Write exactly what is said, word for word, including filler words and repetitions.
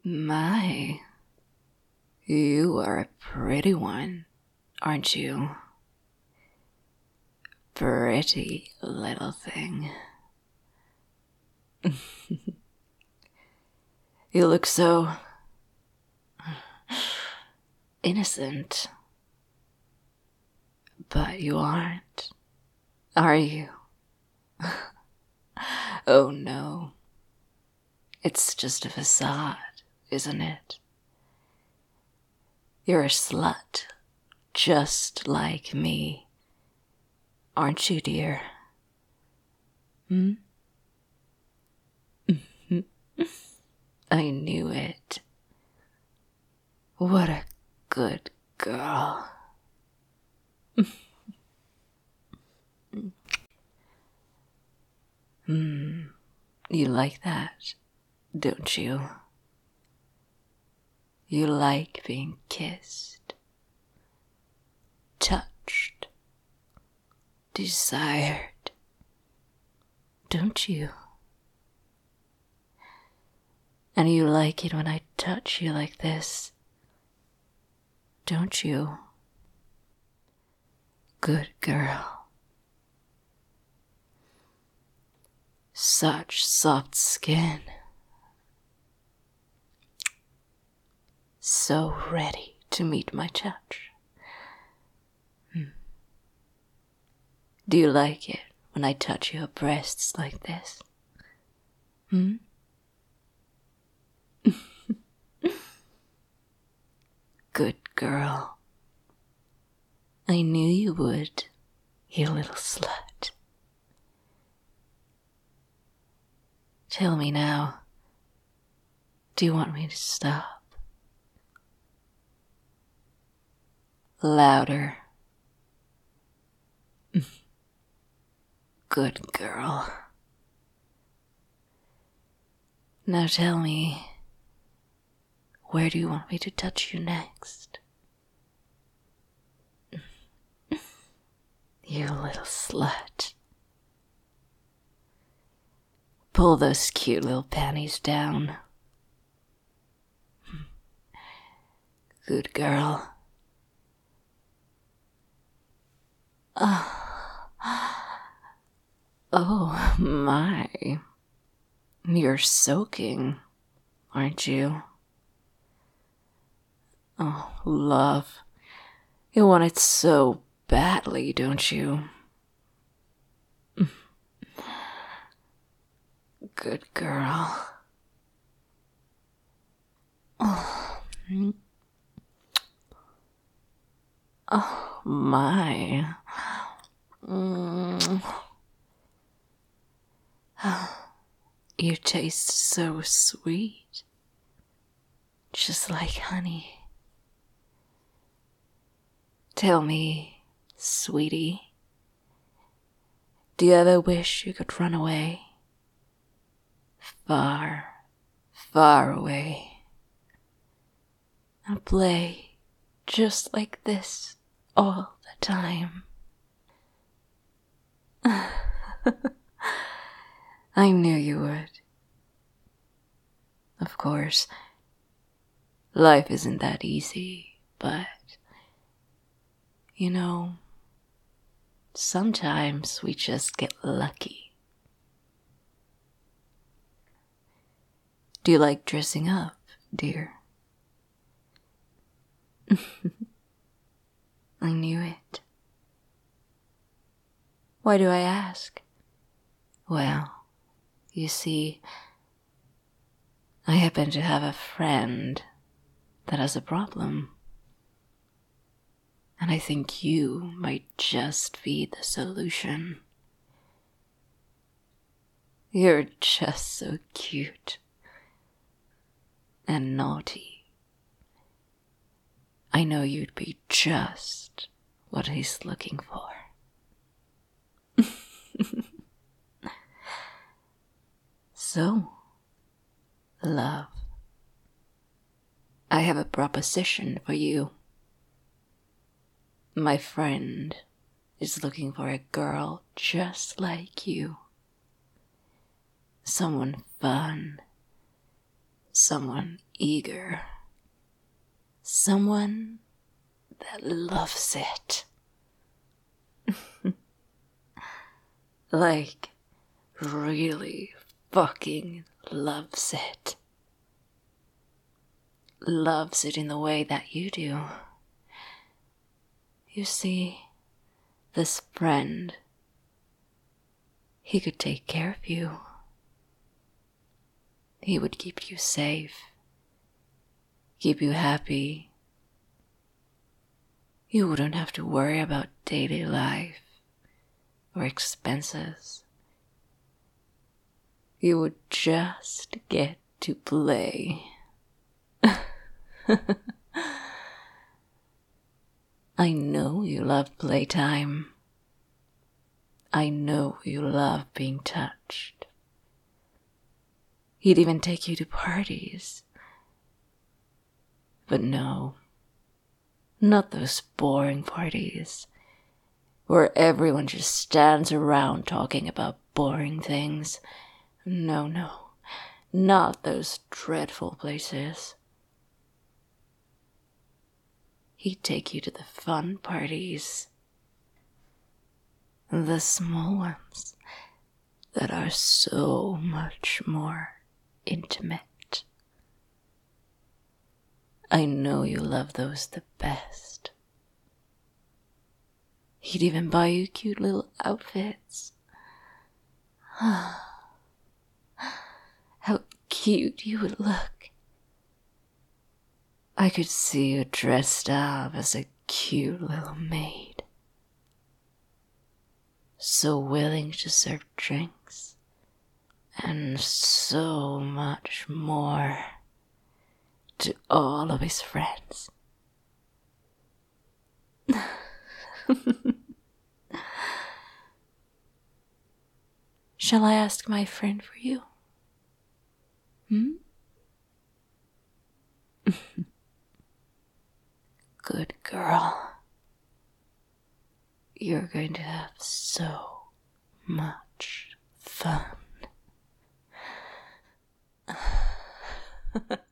My, you are a pretty one, aren't you? Pretty little thing. You look so innocent. But you aren't, are you? Oh no. It's just a facade, isn't it? You're a slut, just like me. Aren't you, dear? Hmm? I knew it. What a good girl. Hmm. You like that, don't you? You like being kissed, touched, desired, don't you? And you like it when I touch you like this, don't you? Good girl. Such soft skin. So ready to meet my touch. Hmm. Do you like it when I touch your breasts like this? Hmm? Good girl. I knew you would, you little slut. Tell me now, do you want me to stop? Louder. Good girl. Now tell me, where do you want me to touch you next? You little slut. Pull those cute little panties down. Good girl. Oh, oh my. You're soaking, aren't you? Oh, love. You want it so badly, don't you? Good girl. Oh, oh my. Mm. You taste so sweet. Just like honey. Tell me, sweetie, do you ever wish you could run away? Far, far away. And play just like this all the time. I knew you would. Of course, life isn't that easy, but, you know, sometimes we just get lucky. Do you like dressing up, dear? I knew it. Why do I ask? Well, you see, I happen to have a friend that has a problem. And I think you might just be the solution. You're just so cute and naughty. I know you'd be just what he's looking for. So, love, I have a proposition for you. My friend is looking for a girl just like you. Someone fun, someone eager. Someone that loves it. Like, really fucking loves it. Loves it in the way that you do. You see, this friend, he could take care of you. He would keep you safe, keep you happy. You wouldn't have to worry about daily life or expenses. You would just get to play. I know you love playtime. I know you love being touched. He'd even take you to parties. But no, not those boring parties where everyone just stands around talking about boring things. No, no, not those dreadful places. He'd take you to the fun parties. The small ones that are so much more intimate. I know you love those the best. He'd even buy you cute little outfits. How cute you would look. I could see you dressed up as a cute little maid. So willing to serve drinks. And so much more to all of his friends. Shall I ask my friend for you? Hmm? Good girl. You're going to have so much fun.